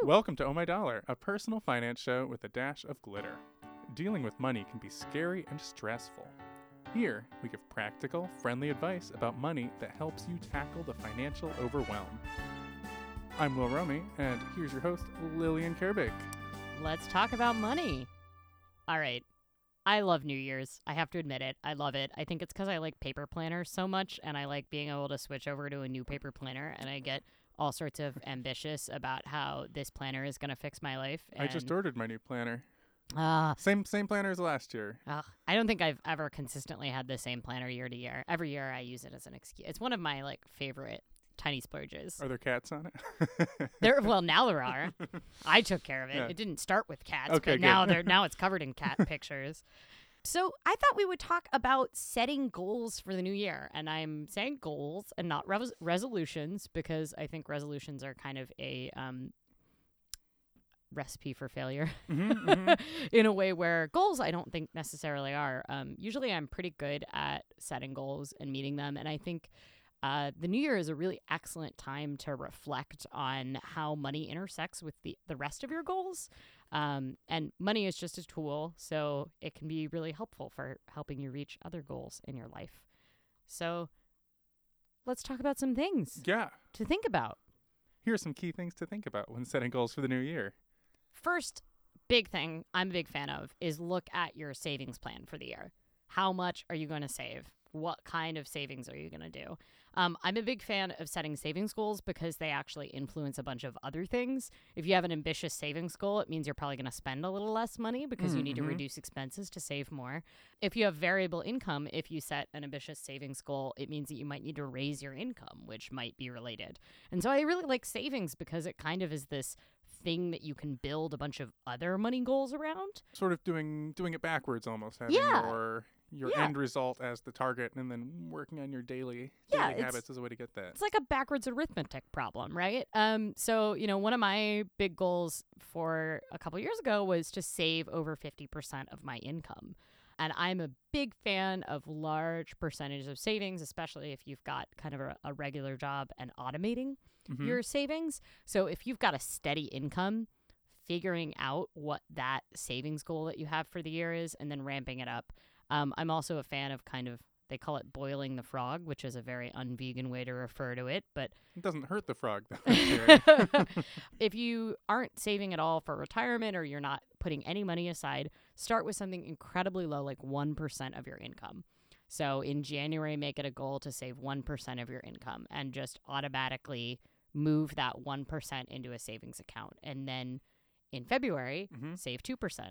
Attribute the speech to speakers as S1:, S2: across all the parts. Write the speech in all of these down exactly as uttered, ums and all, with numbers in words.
S1: Welcome to Oh My Dollar, a personal finance show with a dash of glitter. Dealing with money can be scary and stressful. Here, we give practical, friendly advice about money that helps you tackle the financial overwhelm. I'm Will Romy, and here's your host, Lillian Kerbig.
S2: Let's talk about money. All right. I love New Year's. I have to admit it. I love it. I think it's because I like paper planners so much, and I like being able to switch over to a new paper planner, and I get all sorts of ambitious about how this planner is going to fix my life. And,
S1: I just ordered my new planner.
S2: Uh,
S1: Same same planner as last year.
S2: uh, I don't think I've ever consistently had the same planner year to year. Every year I use it as an excuse. It's one of my like favorite tiny splurges.
S1: Are there cats on it?
S2: There, well, now there are. I took care of it.
S1: Yeah.
S2: It didn't start with cats,
S1: Okay,
S2: but now
S1: good.
S2: they're now it's covered in cat pictures. So I thought we would talk about setting goals for the new year, and I'm saying goals and not res- resolutions because I think resolutions are kind of a um, recipe for failure
S1: mm-hmm, mm-hmm.
S2: in a way where goals I don't think necessarily are. Um, usually I'm pretty good at setting goals and meeting them, and I think Uh, the new year is a really excellent time to reflect on how money intersects with the, the rest of your goals. Um, and money is just a tool, so it can be really helpful for helping you reach other goals in your life. So let's talk about some things
S1: Yeah.
S2: to think about.
S1: Here are some key things to think about when setting goals for the new year.
S2: First big thing I'm a big fan of is look at your savings plan for the year. How much are you going to save? What kind of savings are you going to do? Um, I'm a big fan of setting savings goals because they actually influence a bunch of other things. If you have an ambitious savings goal, it means you're probably going to spend a little less money because you need to
S1: Mm-hmm.
S2: reduce expenses to save more. If you have variable income, if you set an ambitious savings goal, it means that you might need to raise your income, which might be related. And so I really like savings because it kind of is this thing that you can build a bunch of other money goals around.
S1: Sort of doing doing it backwards almost, having
S2: Yeah.
S1: your your
S2: Yeah.
S1: end result as the target and then working on your daily,
S2: Yeah,
S1: daily
S2: it's-
S1: habits as a way to get that.
S2: It's like a backwards arithmetic problem, right? Um, so, you know, one of my big goals for a couple years ago was to save over fifty percent of my income. And I'm a big fan of large percentages of savings, especially if you've got kind of a, a regular job and automating
S1: Mhm.
S2: your savings. So if you've got a steady income, figuring out what that savings goal that you have for the year is and then ramping it up. Um, I'm also a fan of kind of, they call it boiling the frog, which is a very un-vegan way to refer to it. But
S1: It doesn't hurt the frog, though. Sherry.
S2: if you aren't saving at all for retirement or you're not putting any money aside, start with something incredibly low, like one percent of your income. So in January, make it a goal to save one percent of your income and just automatically move that one percent into a savings account. And then in February,
S1: Mhm.
S2: save two percent.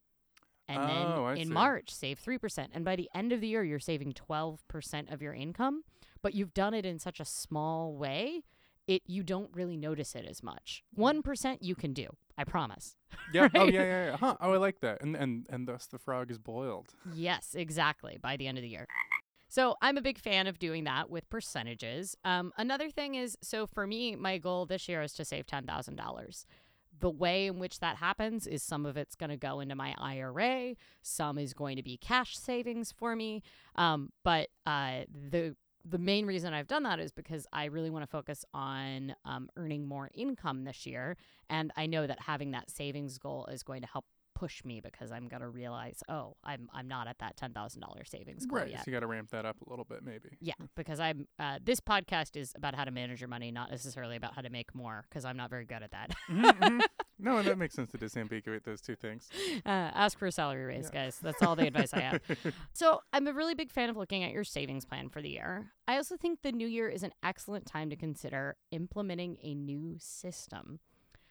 S2: And
S1: Oh, I
S2: then in
S1: see.
S2: March, save three percent. And by the end of the year, you're saving twelve percent of your income, but you've done it in such a small way, it you don't really notice it as much. one percent you can do, I promise.
S1: Yeah. Oh,
S2: Right?
S1: yeah, yeah, yeah. Huh. Oh, I like that. And and and thus the frog is boiled.
S2: Yes, exactly, by the end of the year. So I'm a big fan of doing that with percentages. Um, another thing is, so for me, my goal this year is to save ten thousand dollars. The way in which that happens is some of it's going to go into my I R A, some is going to be cash savings for me. Um, but uh, the the main reason I've done that is because I really want to focus on um, earning more income this year. And I know that having that savings goal is going to help push me because I'm going to realize, oh, I'm I'm not at that ten thousand dollars savings goal
S1: Right.
S2: yet.
S1: So you got to ramp that up a little bit, maybe.
S2: Yeah, because I'm. Uh, this podcast is about how to manage your money, not necessarily about how to make more, because I'm not very good at that.
S1: Mhm, mhm. No, and that makes sense to disambiguate those two things.
S2: Uh, ask for a salary raise,
S1: Yeah.
S2: guys. That's all the advice I have. So I'm a really big fan of looking at your savings plan for the year. I also think the new year is an excellent time to consider implementing a new system.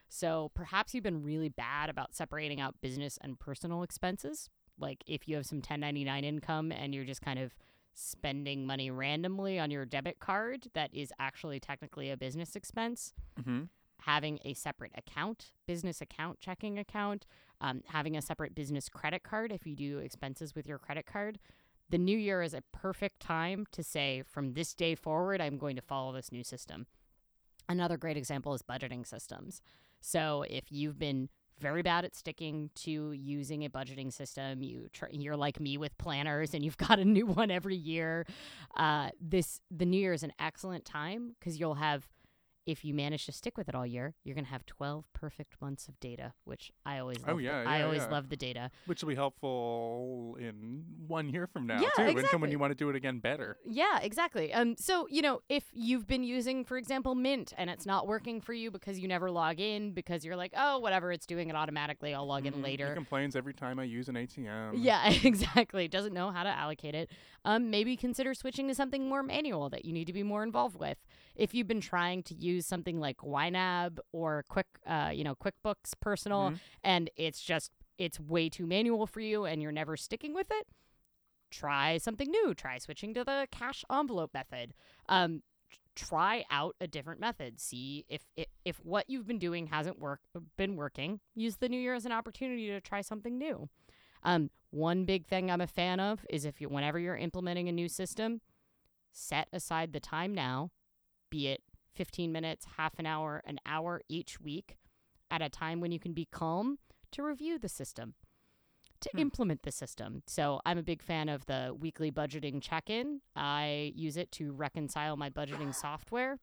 S2: So perhaps you've been really bad about separating out business and personal expenses. Like if you have some ten ninety-nine income and you're just kind of spending money randomly on your debit card that is actually technically a business expense.
S1: Mm-hmm.
S2: Having a separate account, business account, checking account, um, having a separate business credit card if you do expenses with your credit card. The new year is a perfect time to say, from this day forward, I'm going to follow this new system. Another great example is budgeting systems. So if you've been very bad at sticking to using a budgeting system, you tr- you're like me with planners and you've got a new one every year, uh, this the new year is an excellent time because you'll have if you manage to stick with it all year, you're going to have twelve perfect months of data, which I always love.
S1: Oh, yeah,
S2: the,
S1: yeah
S2: I always
S1: yeah.
S2: love the data.
S1: Which will be helpful in one year from now,
S2: Yeah,
S1: too,
S2: exactly.
S1: and when you want to do it again better.
S2: Yeah, exactly. Um, so, you know, if you've been using, for example, Mint and it's not working for you because you never log in because you're like, oh, whatever, it's doing it automatically, I'll log in
S1: Mm,
S2: later.
S1: He complains every time I use an A T M.
S2: Yeah, exactly. Doesn't know how to allocate it. Um, maybe consider switching to something more manual that you need to be more involved with. If you've been trying to use something like Y NAB or Quick, uh, you know, QuickBooks Personal,
S1: Mhm.
S2: and it's just it's way too manual for you, and you're never sticking with it, try something new. Try switching to the cash envelope method. Um, try out a different method. See if if, if what you've been doing hasn't work been working. Use the new year as an opportunity to try something new. Um, one big thing I'm a fan of is if you, whenever you're implementing a new system, set aside the time now, be it fifteen minutes, half an hour, an hour each week, at a time when you can be calm to review the system, to
S1: Hmm.
S2: implement the system. So I'm a big fan of the weekly budgeting check-in. I use it to reconcile my budgeting software.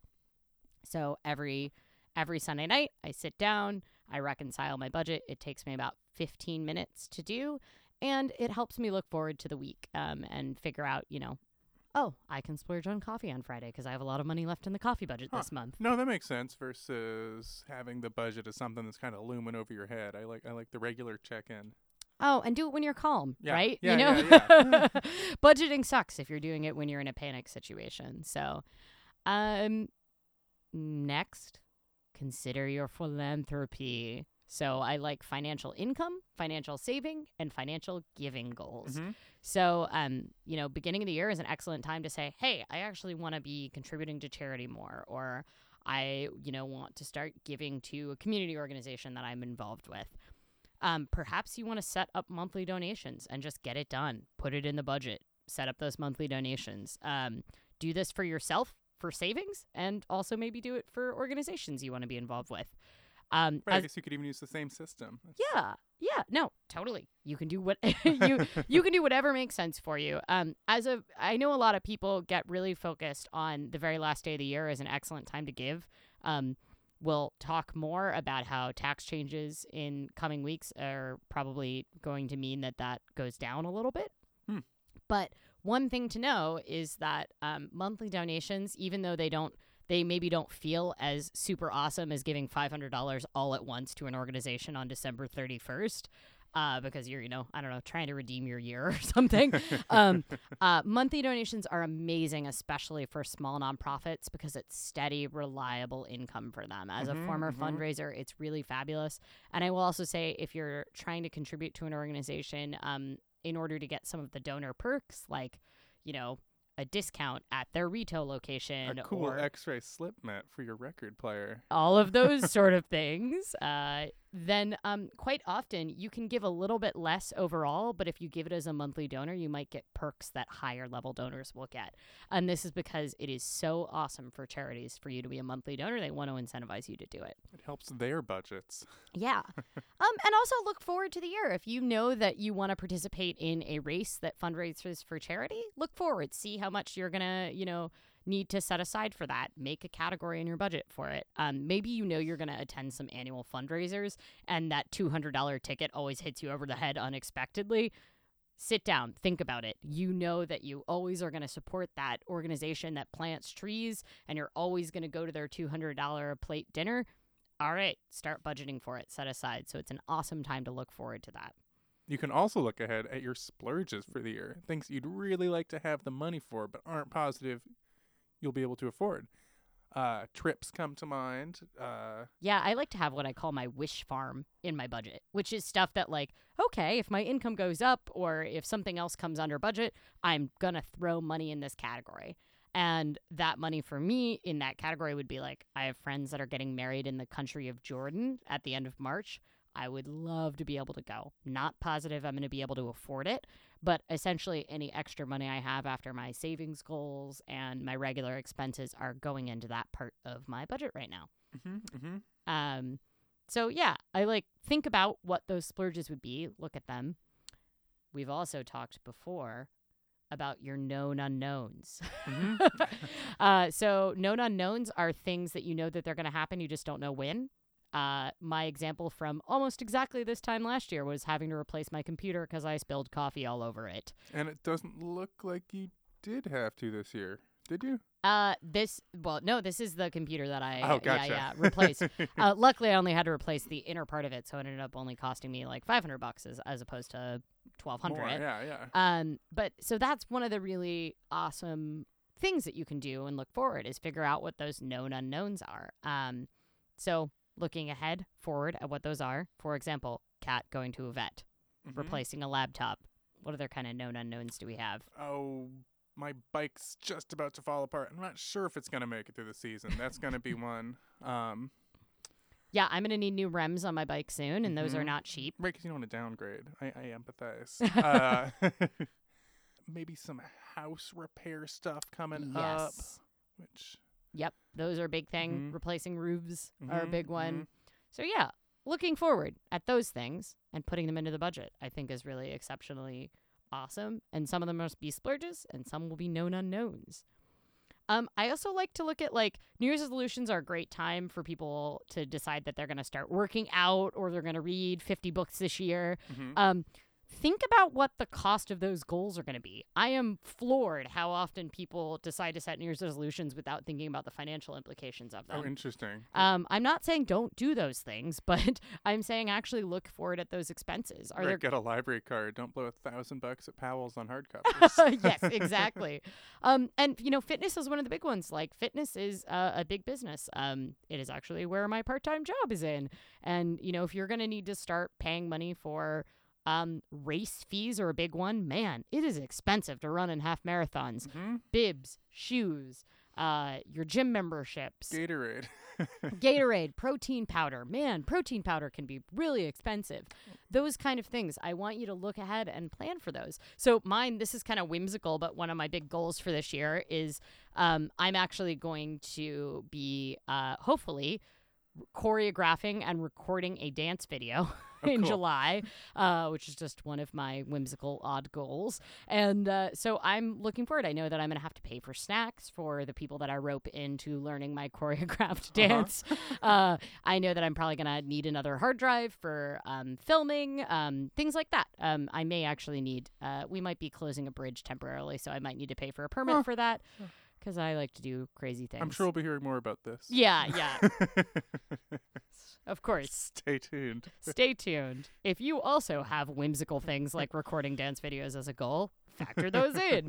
S2: So every every Sunday night, I sit down, I reconcile my budget. It takes me about fifteen minutes to do, and it helps me look forward to the week um, and figure out, you know, oh, I can splurge on coffee on Friday because I have a lot of money left in the coffee budget
S1: Huh.
S2: this month.
S1: No, that makes sense versus having the budget as something that's kind of looming over your head. I like I like the regular check-in.
S2: Oh, and do it when you're calm,
S1: Yeah.
S2: right?
S1: Yeah,
S2: you know,
S1: yeah, yeah.
S2: budgeting sucks if you're doing it when you're in a panic situation. So, um, next, consider your philanthropy. So I like financial income, financial saving, and financial giving goals.
S1: Mhm.
S2: So, um, you know, beginning of the year is an excellent time to say, hey, I actually want to be contributing to charity more, or I, you know, want to start giving to a community organization that I'm involved with. Um, perhaps you want to set up monthly donations and just get it done. Put it in the budget. Set up those monthly donations. Um, do this for yourself for savings, and also maybe do it for organizations you want to be involved with. Um,
S1: Right, I
S2: as-
S1: guess you could even use the same system. That's-
S2: yeah, yeah, no, totally. You can do what you you can do whatever makes sense for you. Um, as a, I know a lot of people get really focused on the very last day of the year as an excellent time to give. Um, we'll talk more about how tax changes in coming weeks are probably going to mean that that goes down a little bit.
S1: Hmm.
S2: But one thing to know is that um, monthly donations, even though they don't. They maybe don't feel as super awesome as giving five hundred dollars all at once to an organization on December thirty-first uh, because you're, you know, I don't know, trying to redeem your year or something. um, uh, monthly donations are amazing, especially for small nonprofits, because it's steady, reliable income for them. As
S1: Mhm,
S2: a former
S1: mhm.
S2: fundraiser, it's really fabulous. And I will also say, if you're trying to contribute to an organization um, in order to get some of the donor perks, like, you know, a discount at their retail location
S1: A cool
S2: or
S1: X-ray slip mat for your record player.
S2: all of those sort of things, uh, then um, quite often you can give a little bit less overall, but if you give it as a monthly donor, you might get perks that higher level donors will get. And this is because it is so awesome for charities for you to be a monthly donor. They want to incentivize you to do it.
S1: It helps their budgets.
S2: Yeah. um, and also look forward to the year. If you know that you want to participate in a race that fundraises for charity, look forward. See how much you're going to, you know, need to set aside for that. Make a category in your budget for it. Um, maybe you know you're going to attend some annual fundraisers and that two hundred dollars ticket always hits you over the head unexpectedly. Sit down, think about it. You know that you always are going to support that organization that plants trees, and you're always going to go to their two hundred dollars a plate dinner. All right, start budgeting for it, set aside. So it's an awesome time to look forward to that.
S1: You can also look ahead at your splurges for the year. Things you'd really like to have the money for but aren't positive you'll be able to afford. Uh, trips come to mind. Uh,
S2: Yeah, I like to have what I call my wish farm in my budget, which is stuff that, like, okay, if my income goes up or if something else comes under budget, I'm going to throw money in this category. And that money for me in that category would be like, I have friends that are getting married in the country of Jordan at the end of March. I would love to be able to go. Not positive I'm going to be able to afford it, but essentially any extra money I have after my savings goals and my regular expenses are going into that part of my budget right now.
S1: mm-hmm, mm-hmm.
S2: Um, so yeah, I like think about what those splurges would be. Look at them. We've also talked before about your known unknowns.
S1: Mhm.
S2: uh, so known unknowns are things that you know that they're going to happen. You just don't know when. Uh, my example from almost exactly this time last year was having to replace my computer because I spilled coffee all over it.
S1: And it doesn't look like you did have to this year, did you?
S2: Uh, this, well, no, this is the computer that I,
S1: Oh, gotcha.
S2: yeah, yeah, replaced. uh, luckily, I only had to replace the inner part of it, so it ended up only costing me like five hundred bucks as, as opposed to twelve hundred.
S1: More, yeah, yeah.
S2: Um, but so that's one of the really awesome things that you can do and look forward is figure out what those known unknowns are. Um, so looking ahead, forward at what those are. For example, Kat going to a vet,
S1: Mhm.
S2: replacing a laptop. What other kind of known unknowns do we have?
S1: Oh, my bike's just about to fall apart. I'm not sure if it's going to make it through the season. That's going to be one. Um,
S2: Yeah, I'm going to need new rims on my bike soon, and those are
S1: Mhm.
S2: not cheap.
S1: right, because you don't want to downgrade. I, I empathize. uh, maybe some house repair stuff coming up,
S2: Yes.
S1: which...
S2: Yep, those are a big thing.
S1: Mhm.
S2: Replacing roofs are a
S1: Mhm,
S2: big one.
S1: mhm.
S2: So yeah, looking forward at those things and putting them into the budget, I think is really exceptionally awesome. And some of them must be splurges and some will be known unknowns. Um, I also like to look at like New Year's resolutions are a great time for people to decide that they're going to start working out or they're going to read fifty books this year.
S1: Mhm.
S2: Um, think about what the cost of those goals are going to be. I am floored how often people decide to set New Year's resolutions without thinking about the financial implications of them.
S1: Oh, interesting.
S2: Um, I'm not saying don't do those things, but I'm saying actually look forward at those expenses. Are
S1: Right,
S2: there?
S1: get a library card. Don't blow a thousand bucks at Powell's on hardcovers.
S2: Yes, exactly. um, and you know, fitness is one of the big ones. Like fitness is uh, a big business. Um, it is actually where my part-time job is in. And you know, if you're going to need to start paying money for um, race fees are a big one. Man, it is expensive to run in half marathons.
S1: Mhm.
S2: Bibs, shoes, uh, your gym memberships.
S1: Gatorade.
S2: Gatorade, protein powder. Man, protein powder can be really expensive. Those kind of things. I want you to look ahead and plan for those. So mine, this is kind of whimsical, but one of my big goals for this year is um, I'm actually going to be uh, hopefully choreographing and recording a dance video
S1: Oh,
S2: in
S1: cool.
S2: July, uh, which is just one of my whimsical odd goals. And uh, so I'm looking forward. I know that I'm going to have to pay for snacks for the people that I rope into learning my choreographed dance. uh, I know that I'm probably going to need another hard drive for um, filming, um, things like that. Um, I may actually need, uh, we might be closing a bridge temporarily, so I might need to pay for a permit
S1: Huh.
S2: for that because I like to do crazy things.
S1: I'm sure we'll be hearing more about this.
S2: Yeah, yeah, of course.
S1: Stay tuned.
S2: Stay tuned. If you also have whimsical things like recording dance videos as a goal, factor those in.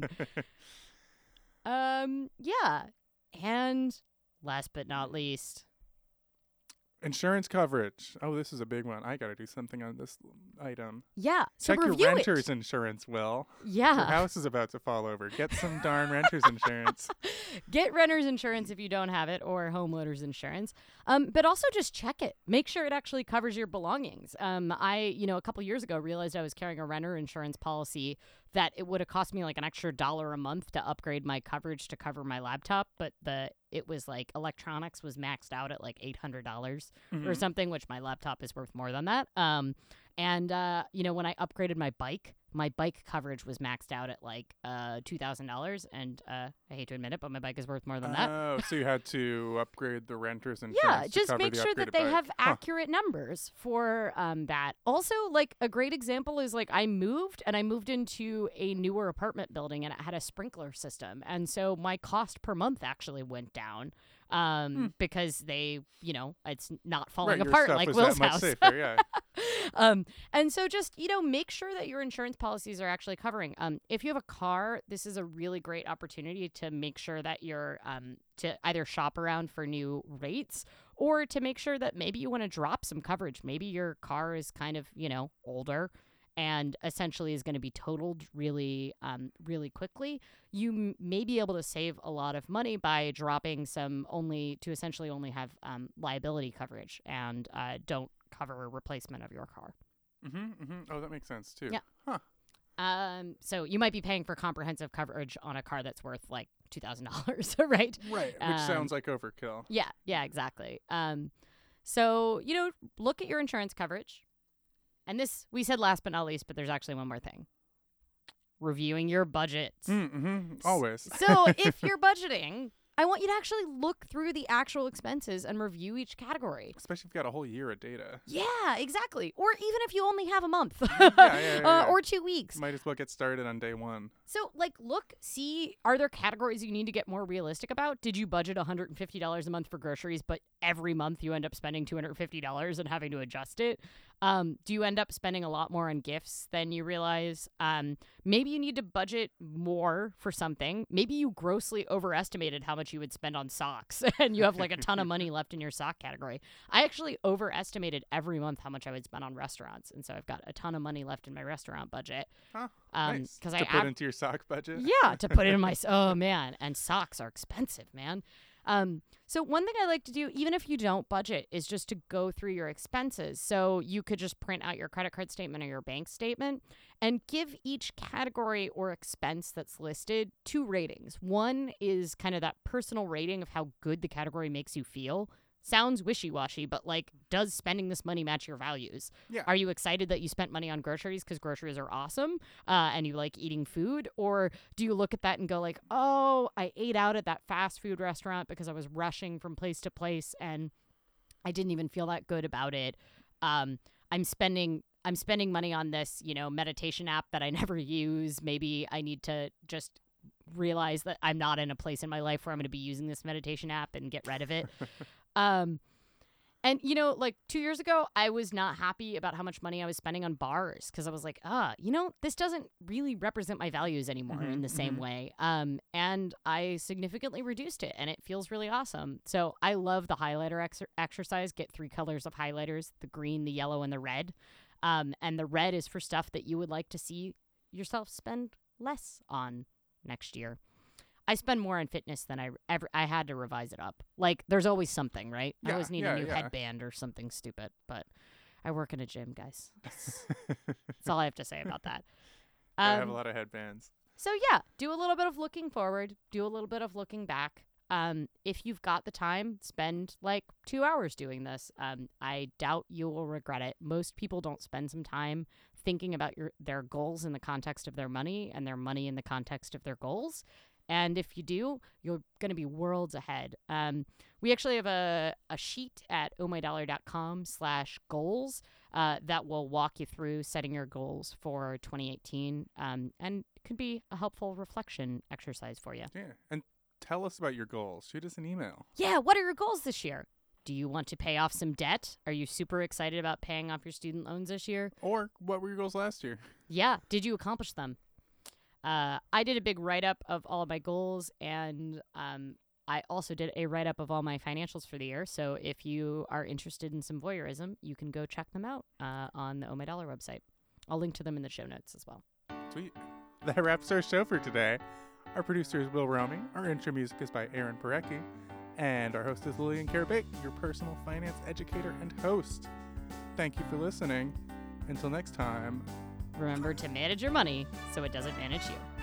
S2: Um, yeah. And last but not least,
S1: Insurance coverage. Oh, this is a big one. I got to do something on this item.
S2: yeah. So
S1: Check your
S2: review
S1: renter's
S2: it.
S1: insurance, Will.
S2: Yeah.
S1: Your house is about to fall over. Get some darn renter's insurance.
S2: Get renter's insurance if you don't have it, or homeowner's insurance. Um, but also just check it. Make sure it actually covers your belongings. Um, I, you know, a couple years ago realized I was carrying a renter insurance policy that it would have cost me like an extra dollar a month to upgrade my coverage to cover my laptop, but the it was like electronics was maxed out at like eight hundred dollars or
S1: Mhm.
S2: something, which my laptop is worth more than that. Um, and uh, you know, when I upgraded my bike, my bike coverage was maxed out at like uh two thousand dollars, and uh, I hate to admit it, but my bike is worth more than that.
S1: Oh, so you had to upgrade the renter's insurance
S2: Yeah,
S1: to
S2: just
S1: cover
S2: make
S1: the
S2: sure that
S1: upgraded
S2: they
S1: bike.
S2: have
S1: Huh.
S2: accurate numbers for um, that. Also, like a great example is like I moved and I moved into a newer apartment building and it had a sprinkler system. And so my cost per month actually went down um,
S1: Hmm.
S2: because they, you know, it's not falling
S1: Right, your
S2: apart
S1: stuff
S2: like
S1: was
S2: Will's
S1: that much
S2: house.
S1: safer, yeah.
S2: um, and so just, you know, make sure that your insurance policies are actually covering. Um, if you have a car, this is a really great opportunity to make sure that you're um, to either shop around for new rates or to make sure that maybe you want to drop some coverage. Maybe your car is kind of, you know, older and essentially is going to be totaled really, um, really quickly. You m- may be able to save a lot of money by dropping some only to essentially only have um, liability coverage and uh, don't cover a replacement of your car.
S1: Mm-hmm, mm-hmm. Oh, that makes sense, too.
S2: Yeah.
S1: Huh.
S2: Um, so you might be paying for comprehensive coverage on a car that's worth like two thousand dollars, right?
S1: Right, which
S2: Um,
S1: sounds like overkill.
S2: Yeah, yeah, exactly. Um, so, you know, look at your insurance coverage. And this, we said last but not least, but there's actually one more thing. reviewing your budgets.
S1: Mm-hmm. Always.
S2: So if you're budgeting, I want you to actually look through the actual expenses and review each category.
S1: Especially if you've got a whole year of data.
S2: Yeah, exactly. Or even if you only have a month
S1: yeah, yeah, yeah, yeah.
S2: Uh, or two weeks.
S1: Might as well get started on day one.
S2: So, like, look, see, are there categories you need to get more realistic about? Did you budget one hundred fifty dollars a month for groceries, but every month you end up spending two hundred fifty dollars and having to adjust it? Um, do you end up spending a lot more on gifts than you realize? Um, maybe you need to budget more for something. Maybe you grossly overestimated how much you would spend on socks and you have like a ton of money left in your sock category. I actually overestimated every month how much I would spend on restaurants. And so I've got a ton of money left in my restaurant budget.
S1: Huh,
S2: um,
S1: nice.
S2: Cause
S1: to
S2: I
S1: put
S2: ab-
S1: into your sock budget?
S2: Yeah, to put it in my... Oh, man. And socks are expensive, man. Um, so one thing I like to do, even if you don't budget, is just to go through your expenses. So you could just print out your credit card statement or your bank statement and give each category or expense that's listed two ratings. One is kind of that personal rating of how good the category makes you feel. Sounds wishy-washy, but like, does spending this money match your values?
S1: Yeah.
S2: Are you excited that you spent money on groceries because groceries are awesome uh, and you like eating food? Or do you look at that and go like, oh, I ate out at that fast food restaurant because I was rushing from place to place and I didn't even feel that good about it. Um, I'm spending I'm spending money on this, you know, meditation app that I never use. Maybe I need to just realize that I'm not in a place in my life where I'm going to be using this meditation app and get rid of it. Um, and, you know, like two years ago, I was not happy about how much money I was spending on bars because I was like, ah, you know, this doesn't really represent my values anymore
S1: mm-hmm,
S2: in the same
S1: mm-hmm.
S2: way. Um, and I significantly reduced it and it feels really awesome. So I love the highlighter ex- exercise. Get three colors of highlighters, the green, the yellow, and the red. Um, and the red is for stuff that you would like to see yourself spend less on next year. I spend more on fitness than I ever. I had to revise it up. Like, there's always something, right?
S1: Yeah,
S2: I always need
S1: yeah,
S2: a new
S1: yeah.
S2: headband or something stupid. But I work in a gym, guys. That's, that's all I have to say about that.
S1: I have a
S2: Um,
S1: lot of headbands.
S2: so yeah, do a little bit of looking forward. Do a little bit of looking back. Um, if you've got the time, spend like two hours doing this. Um, I doubt you will regret it. Most people don't spend some time thinking about your their goals in the context of their money and their money in the context of their goals. And if you do, you're going to be worlds ahead. Um, we actually have a, a sheet at ohmydollar.com slash goals uh, that will walk you through setting your goals for twenty eighteen um, and could be a helpful reflection exercise for you.
S1: Yeah. And tell us about your goals. Shoot us an email.
S2: Yeah, what are your goals this year? Do you want to pay off some debt? Are you super excited about paying off your student loans this year?
S1: Or what were your goals last year?
S2: Yeah, did you accomplish them? Uh, I did a big write-up of all of my goals, and um, I also did a write-up of all my financials for the year. So if you are interested in some voyeurism, you can go check them out uh, on the Oh My Dollar website. I'll link to them in the show notes as well.
S1: Sweet. That wraps our show for today. Our producer is Will Romy. Our intro music is by Aaron Parecki. And our host is Lillian Karabake, your personal finance educator and host. Thank you for listening. Until next time.
S2: Remember to manage your money so it doesn't manage you.